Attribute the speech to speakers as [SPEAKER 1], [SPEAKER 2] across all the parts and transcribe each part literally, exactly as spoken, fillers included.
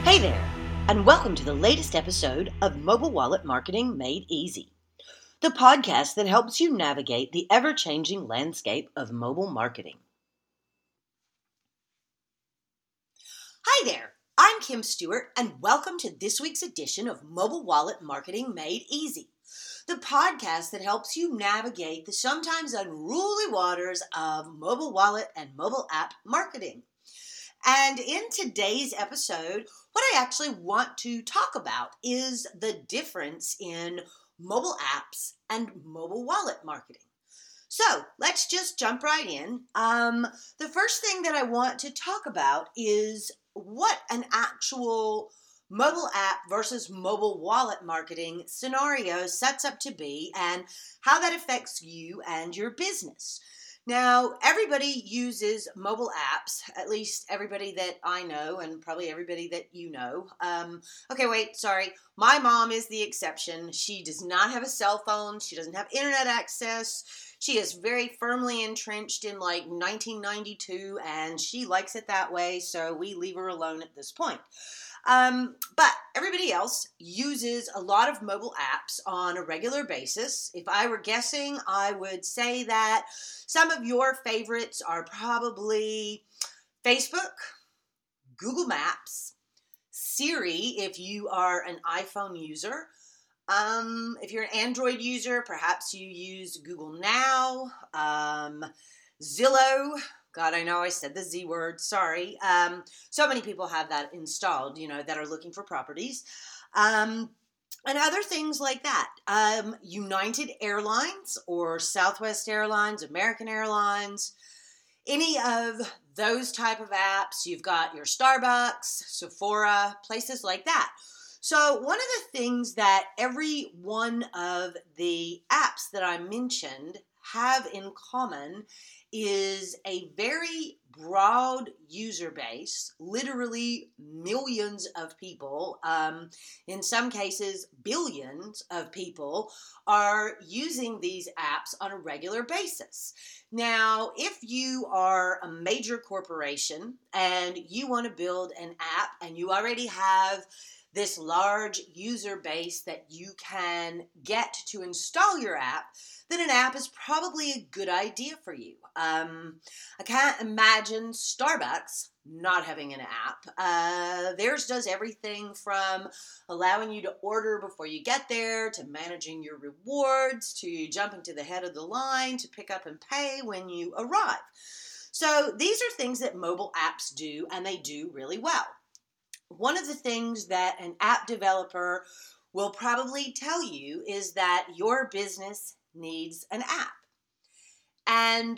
[SPEAKER 1] Hey there, and welcome to the latest episode of Mobile Wallet Marketing Made Easy, the podcast that helps you navigate the ever-changing landscape of mobile marketing. Hi there, I'm Kim Stewart, and welcome to this week's edition of Mobile Wallet Marketing Made Easy, the podcast that helps you navigate the sometimes unruly waters of mobile wallet and mobile app marketing. And in today's episode, what I actually want to talk about is the difference in mobile apps and mobile wallet marketing. So let's just jump right in. Um, the first thing that I want to talk about is what an actual mobile app versus mobile wallet marketing scenario sets up to be and how that affects you and your business. Now, everybody uses mobile apps, at least everybody that I know and probably everybody that you know. Um, okay, wait, sorry. My mom is the exception. She does not have a cell phone. She doesn't have internet access. She is very firmly entrenched in like nineteen ninety-two and she likes it that way, so we leave her alone at this point. Um, but everybody else uses a lot of mobile apps on a regular basis. If I were guessing, I would say that some of your favorites are probably Facebook, Google Maps, Siri if you are an iPhone user. Um, if you're an Android user, perhaps you use Google Now, um, Zillow. God, I know I said the Z word, sorry. Um, so many people have that installed, you know, that are looking for properties. Um, and other things like that. Um, United Airlines or Southwest Airlines, American Airlines, any of those type of apps. You've got your Starbucks, Sephora, places like that. So one of the things that every one of the apps that I mentioned have in common is a very broad user base, literally millions of people, um, in some cases billions of people are using these apps on a regular basis. Now, if you are a major corporation and you want to build an app and you already have this large user base that you can get to install your app, then an app is probably a good idea for you. Um, I can't imagine Starbucks not having an app. Uh, theirs does everything from allowing you to order before you get there, to managing your rewards, to jumping to the head of the line, to pick up and pay when you arrive. So these are things that mobile apps do, and they do really well. One of the things that an app developer will probably tell you is that your business needs an app. And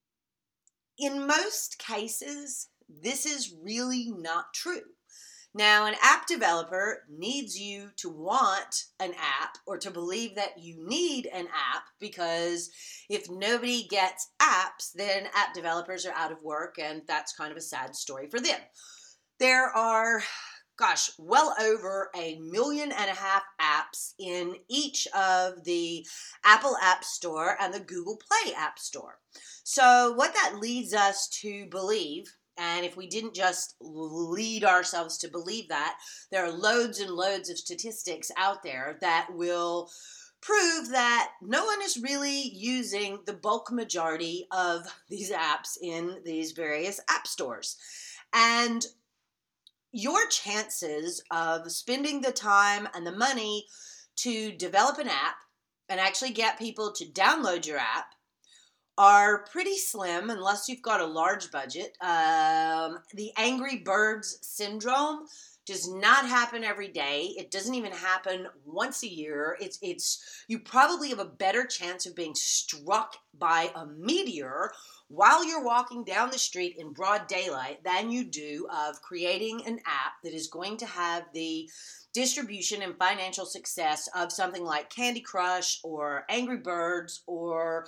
[SPEAKER 1] in most cases, this is really not true. Now, an app developer needs you to want an app or to believe that you need an app, because if nobody gets apps, then app developers are out of work, and that's kind of a sad story for them. There are, gosh, well over a million and a half apps in each of the Apple App Store and the Google Play App Store. So what that leads us to believe, and if we didn't just lead ourselves to believe that, there are loads and loads of statistics out there that will prove that no one is really using the bulk majority of these apps in these various app stores. And your chances of spending the time and the money to develop an app and actually get people to download your app are pretty slim unless you've got a large budget. Um, the Angry Birds syndrome does not happen every day. It doesn't even happen once a year. It's it's you probably have a better chance of being struck by a meteor while you're walking down the street in broad daylight than you do of creating an app that is going to have the distribution and financial success of something like Candy Crush or Angry Birds or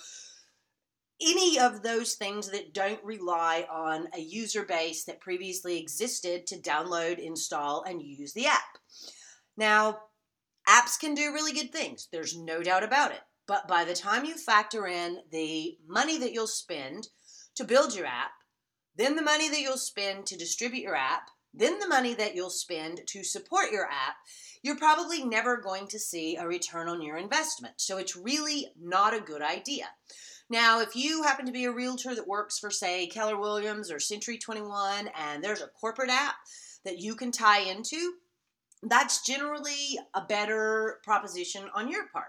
[SPEAKER 1] any of those things that don't rely on a user base that previously existed to download, install, and use the app. Now, apps can do really good things. There's no doubt about it. But by the time you factor in the money that you'll spend to build your app, then the money that you'll spend to distribute your app, then the money that you'll spend to support your app, you're probably never going to see a return on your investment. So it's really not a good idea. Now, if you happen to be a realtor that works for, say, Keller Williams or Century twenty-one, and there's a corporate app that you can tie into, that's generally a better proposition on your part.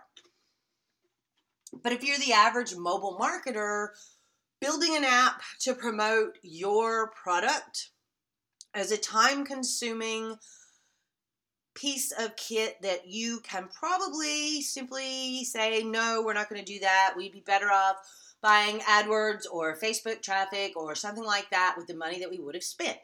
[SPEAKER 1] But if you're the average mobile marketer, building an app to promote your product is a time-consuming piece of kit that you can probably simply say, no, we're not going to do that. We'd be better off buying AdWords or Facebook traffic or something like that with the money that we would have spent.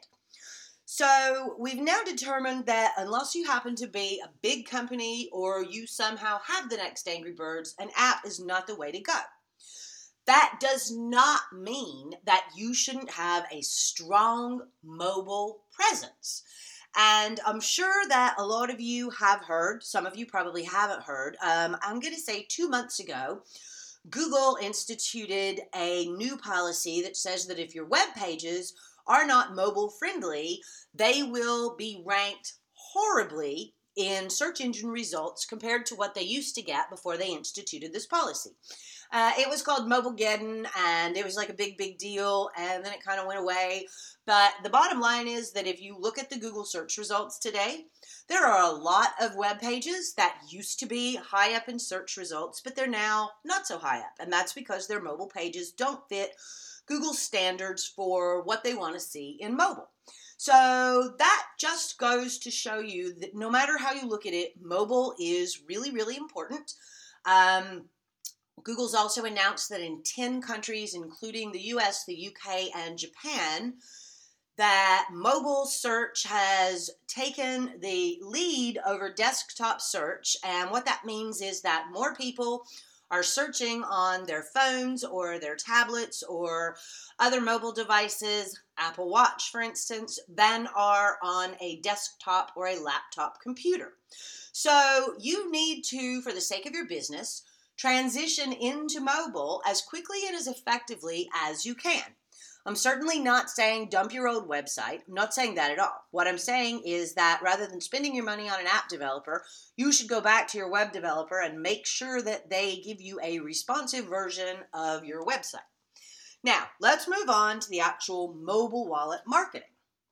[SPEAKER 1] So we've now determined that unless you happen to be a big company or you somehow have the next Angry Birds, an app is not the way to go. That does not mean that you shouldn't have a strong mobile presence. And I'm sure that a lot of you have heard, some of you probably haven't heard, um, I'm going to say two months ago, Google instituted a new policy that says that if your web pages are not mobile friendly, they will be ranked horribly in search engine results compared to what they used to get before they instituted this policy. Uh, it was called Mobilegeddon, and it was like a big, big deal, and then it kind of went away. But the bottom line is that if you look at the Google search results today, there are a lot of web pages that used to be high up in search results, but they're now not so high up. And that's because their mobile pages don't fit Google's standards for what they want to see in mobile. So that just goes to show you that no matter how you look at it, mobile is really, really important. Um, Google's also announced that in ten countries, including the U S, the U K, and Japan, that mobile search has taken the lead over desktop search. And what that means is that more people are searching on their phones or their tablets or other mobile devices, Apple Watch, for instance, than are on a desktop or a laptop computer. So you need to, for the sake of your business, transition into mobile as quickly and as effectively as you can. I'm certainly not saying dump your old website. I'm not saying that at all. What I'm saying is that rather than spending your money on an app developer, you should go back to your web developer and make sure that they give you a responsive version of your website. Now, let's move on to the actual mobile wallet marketing.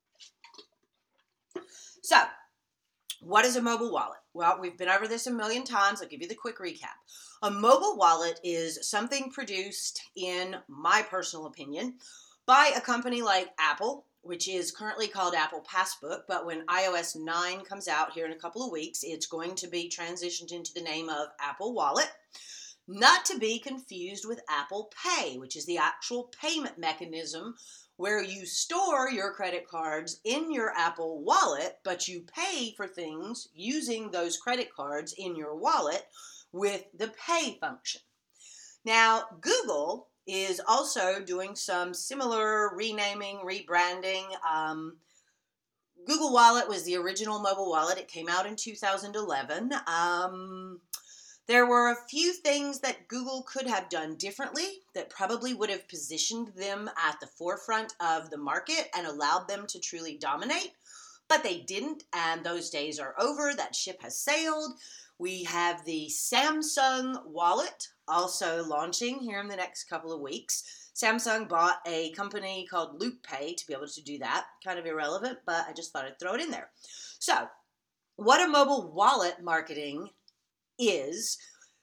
[SPEAKER 1] So, what is a mobile wallet? Well, we've been over this a million times. I'll give you the quick recap. A mobile wallet is something produced, in my personal opinion, by a company like Apple, which is currently called Apple Passbook, but when i O S nine comes out here in a couple of weeks, it's going to be transitioned into the name of Apple Wallet, not to be confused with Apple Pay, which is the actual payment mechanism where you store your credit cards in your Apple Wallet, but you pay for things using those credit cards in your wallet with the pay function. Now, Google is also doing some similar renaming, rebranding. Um, Google Wallet was the original mobile wallet. It came out in two thousand eleven. Um, there were a few things that Google could have done differently that probably would have positioned them at the forefront of the market and allowed them to truly dominate, but they didn't, and those days are over. That ship has sailed. We have the Samsung wallet also launching here in the next couple of weeks. Samsung bought a company called LoopPay to be able to do that. Kind of irrelevant, but I just thought I'd throw it in there. So, what a mobile wallet marketing is,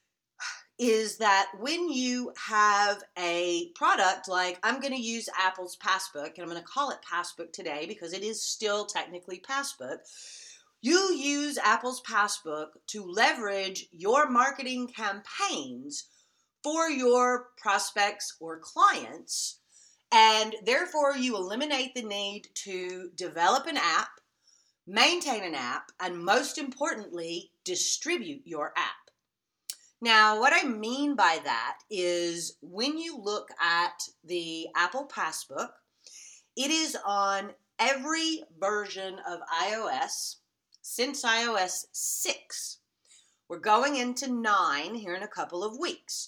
[SPEAKER 1] is that when you have a product like, I'm going to use Apple's Passbook, and I'm going to call it Passbook today because it is still technically Passbook. You use Apple's Passbook to leverage your marketing campaigns for your prospects or clients, and therefore you eliminate the need to develop an app, maintain an app, and most importantly, distribute your app. Now, what I mean by that is when you look at the Apple Passbook, it is on every version of iOS since i O S six. We're going into nine here in a couple of weeks.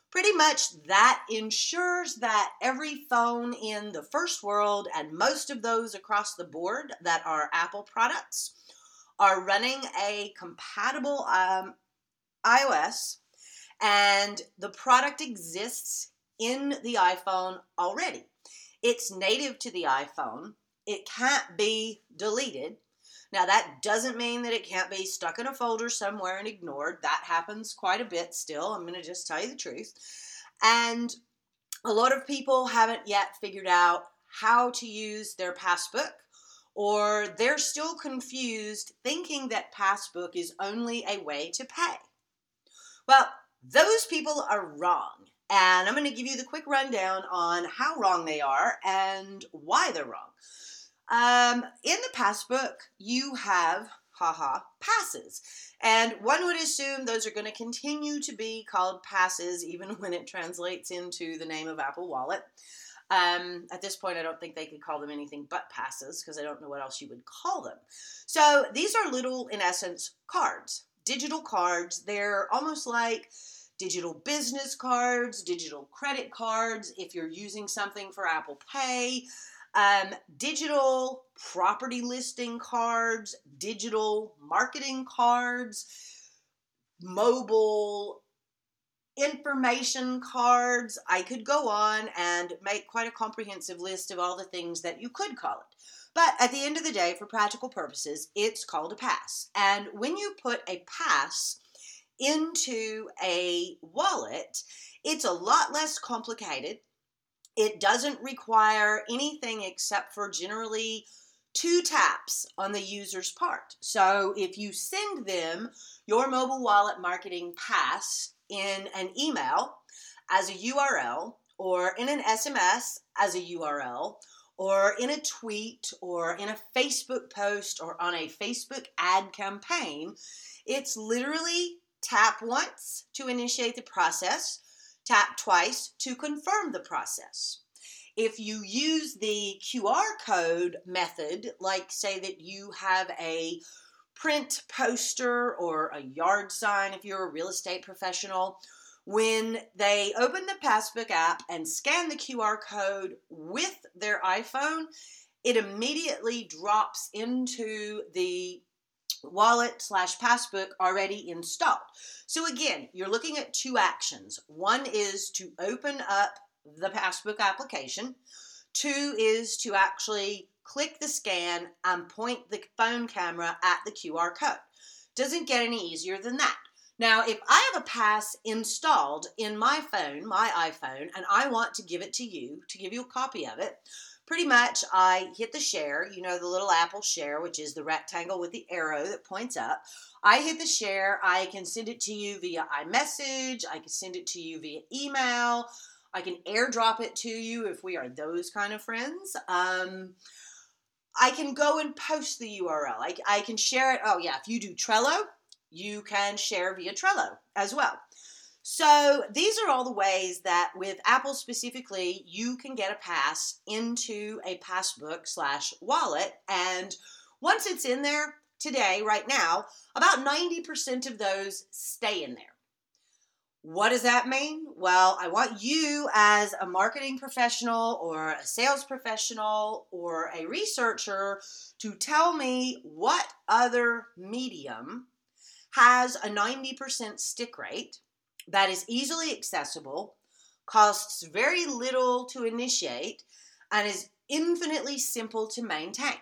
[SPEAKER 1] Pretty much that ensures that every phone in the first world and most of those across the board that are Apple products are running a compatible um, iOS, and the product exists in the iPhone already. It's native to the iPhone. It can't be deleted. Now, that doesn't mean that it can't be stuck in a folder somewhere and ignored. That happens quite a bit still. I'm going to just tell you the truth. And a lot of people haven't yet figured out how to use their passbook, or they're still confused thinking that passbook is only a way to pay. Well, those people are wrong. And I'm going to give you the quick rundown on how wrong they are and why they're wrong. Um, in the passbook, you have, haha, passes. And one would assume those are going to continue to be called passes even when it translates into the name of Apple Wallet. Um, at this point, I don't think they could call them anything but passes because I don't know what else you would call them. So these are little, in essence, cards, digital cards. They're almost like digital business cards, digital credit cards, if you're using something for Apple Pay, um, digital property listing cards, digital marketing cards, mobile information cards. I could go on and make quite a comprehensive list of all the things that you could call it. But at the end of the day, for practical purposes, it's called a pass. And when you put a pass into a wallet, it's a lot less complicated. It doesn't require anything except for generally two taps on the user's part. So if you send them your mobile wallet marketing pass in an email as a U R L, or in an S M S as a U R L, or in a tweet, or in a Facebook post, or on a Facebook ad campaign, it's literally tap once to initiate the process, tap twice to confirm the process. If you use the Q R code method, like say that you have a print poster or a yard sign if you're a real estate professional, when they open the Passbook app and scan the Q R code with their iPhone, it immediately drops into the wallet slash passbook already installed. So again, you're looking at two actions. One is to open up the passbook application. Two is to actually click the scan and point the phone camera at the Q R code. Doesn't get any easier than that. Now, if I have a pass installed in my phone, my iPhone, and I want to give it to you, to give you a copy of it, pretty much I hit the share, you know, the little Apple share, which is the rectangle with the arrow that points up. I hit the share. I can send it to you via iMessage. I can send it to you via email. I can airdrop it to you if we are those kind of friends. Um, I can go and post the U R L. I, I can share it. Oh, yeah, if you do Trello, you can share via Trello as well. So these are all the ways that with Apple specifically, you can get a pass into a passbook slash wallet. And once it's in there today, right now, about ninety percent of those stay in there. What does that mean? Well, I want you as a marketing professional or a sales professional or a researcher to tell me what other medium has a ninety percent stick rate that is easily accessible, costs very little to initiate, and is infinitely simple to maintain.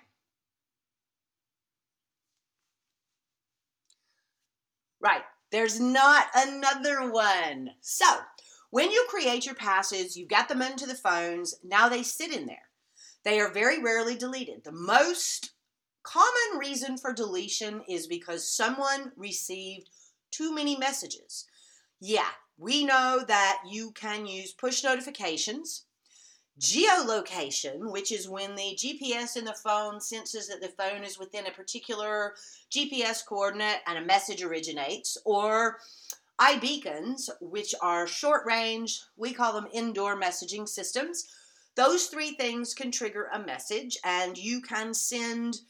[SPEAKER 1] Right, there's not another one. So, when you create your passes, you get them into the phones, now they sit in there. They are very rarely deleted. The most common reason for deletion is because someone received too many messages. Yeah, we know that you can use push notifications, geolocation, which is when the G P S in the phone senses that the phone is within a particular G P S coordinate and a message originates, or iBeacons, which are short range, we call them indoor messaging systems. Those three things can trigger a message, and you can send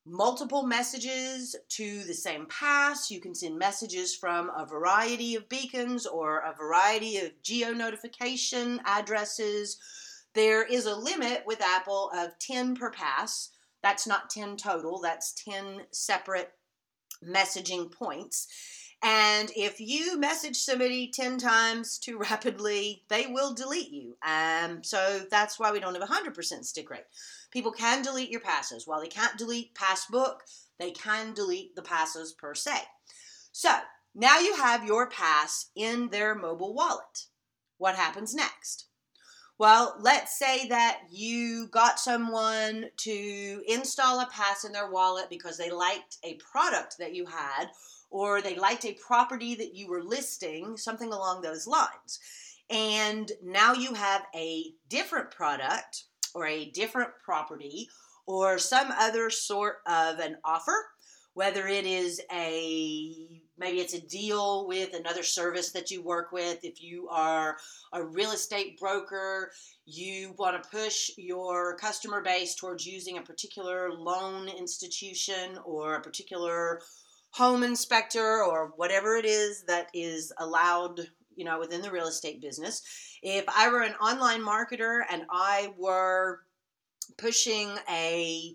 [SPEAKER 1] multiple messages to the same pass. You can send messages from a variety of beacons or a variety of geo-notification addresses. There is a limit with Apple of ten per pass. That's not ten total. That's ten separate messaging points. And if you message somebody ten times too rapidly, they will delete you. Um, so that's why we don't have a one hundred percent stick rate. People can delete your passes. While they can't delete passbook, they can delete the passes per se. So now you have your pass in their mobile wallet. What happens next? Well, let's say that you got someone to install a pass in their wallet because they liked a product that you had, or they liked a property that you were listing, something along those lines. And now you have a different product or a different property or some other sort of an offer, whether it is a, maybe it's a deal with another service that you work with. If you are a real estate broker, you want to push your customer base towards using a particular loan institution or a particular home inspector or whatever it is that is allowed, you know, within the real estate business. If I were an online marketer and I were pushing a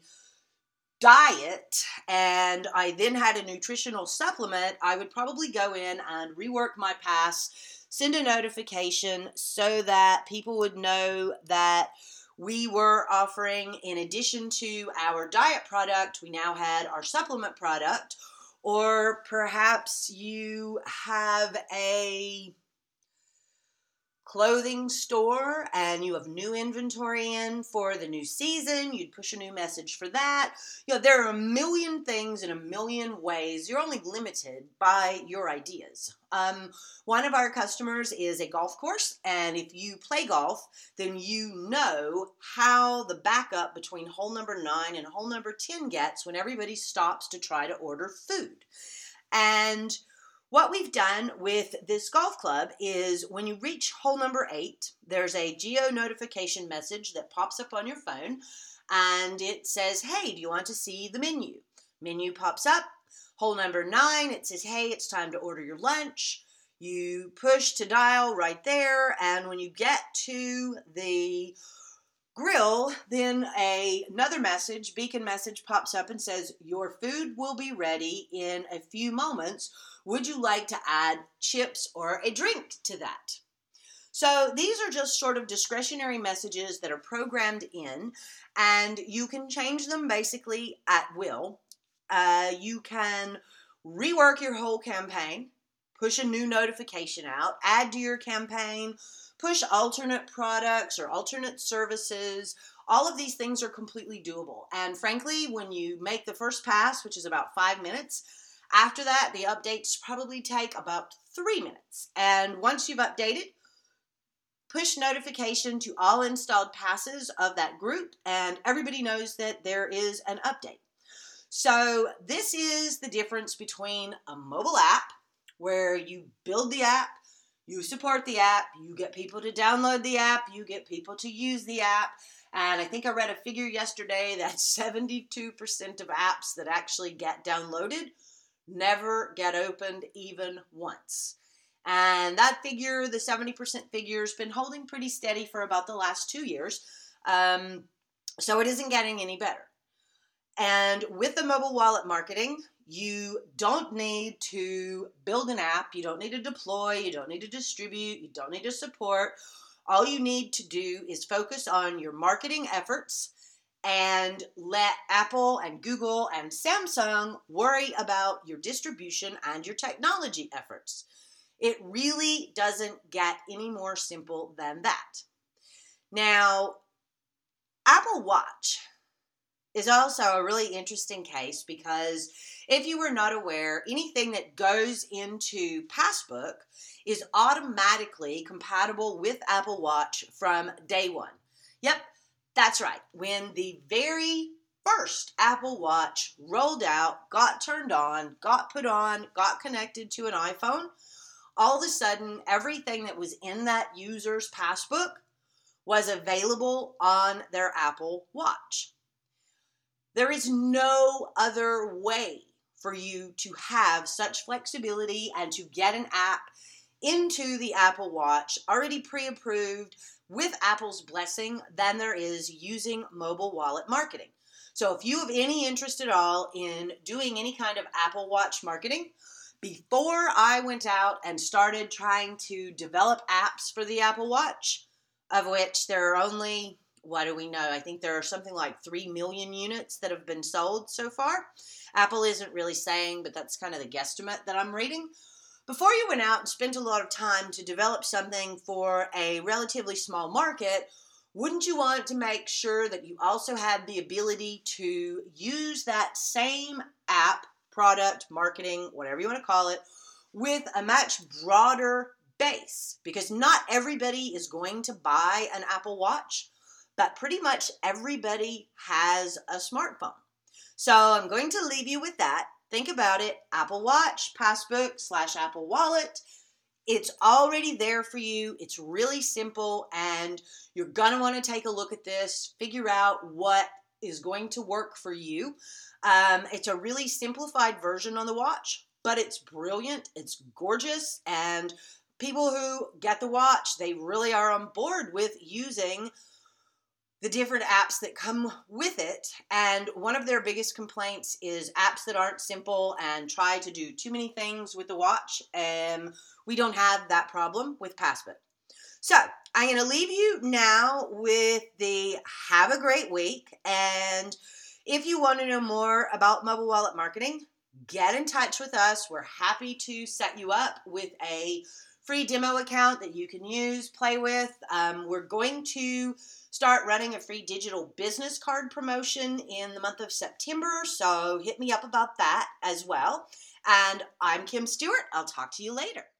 [SPEAKER 1] diet and I then had a nutritional supplement, I would probably go in and rework my pass, send a notification so that people would know that we were offering, in addition to our diet product, we now had our supplement product. Or perhaps you have a clothing store and you have new inventory in for the new season. You'd push a new message for that. You know, there are a million things in a million ways. You're only limited by your ideas. Um, one of our customers is a golf course, and if you play golf, then you know how the backup between hole number nine and hole number ten gets when everybody stops to try to order food. And what we've done with this golf club is when you reach hole number eight, there's a geo notification message that pops up on your phone, and it says, hey, do you want to see the menu? Menu pops up. Hole number nine, it says, hey, it's time to order your lunch. You push to dial right there, and when you get to the grill, then a, another message, beacon message pops up and says, your food will be ready in a few moments. Would you like to add chips or a drink to that? So these are just sort of discretionary messages that are programmed in, and you can change them basically at will. Uh, you can rework your whole campaign, push a new notification out, add to your campaign, push alternate products or alternate services. All of these things are completely doable. And frankly, when you make the first pass, which is about five minutes, after that, the updates probably take about three minutes. And once you've updated, push notification to all installed passes of that group, and everybody knows that there is an update. So this is the difference between a mobile app, where you build the app, you support the app, you get people to download the app, you get people to use the app. And I think I read a figure yesterday that seventy-two percent of apps that actually get downloaded never get opened even once. And that figure, the seventy percent figure, has been holding pretty steady for about the last two years. Um, so it isn't getting any better. And with the mobile wallet marketing, you don't need to build an app, you don't need to deploy, you don't need to distribute, you don't need to support. All you need to do is focus on your marketing efforts and let Apple and Google and Samsung worry about your distribution and your technology efforts. It really doesn't get any more simple than that. Now, Apple Watch is also a really interesting case because if you were not aware, anything that goes into Passbook is automatically compatible with Apple Watch from day one. Yep, that's right. When the very first Apple Watch rolled out, got turned on, got put on, got connected to an iPhone, all of a sudden, everything that was in that user's Passbook was available on their Apple Watch. There is no other way for you to have such flexibility and to get an app into the Apple Watch already pre-approved with Apple's blessing than there is using mobile wallet marketing. So if you have any interest at all in doing any kind of Apple Watch marketing, before I went out and started trying to develop apps for the Apple Watch, of which there are only, what do we know? I think there are something like three million units that have been sold so far. Apple isn't really saying, but that's kind of the guesstimate that I'm reading. Before you went out and spent a lot of time to develop something for a relatively small market, wouldn't you want to make sure that you also had the ability to use that same app, product, marketing, whatever you want to call it, with a much broader base? Because not everybody is going to buy an Apple Watch, but pretty much everybody has a smartphone. So I'm going to leave you with that. Think about it. Apple Watch, Passbook slash Apple Wallet. It's already there for you. It's really simple, and you're going to want to take a look at this, figure out what is going to work for you. Um, it's a really simplified version on the watch, but it's brilliant. It's gorgeous, and people who get the watch, they really are on board with using the different apps that come with it. And one of their biggest complaints is apps that aren't simple and try to do too many things with the watch. Um, we don't have that problem with Passbook. So I'm going to leave you now with the have a great week. And if you want to know more about mobile wallet marketing, get in touch with us. We're happy to set you up with a free demo account that you can use, play with. Um, we're going to start running a free digital business card promotion in the month of September, so hit me up about that as well. And I'm Kim Stewart. I'll talk to you later.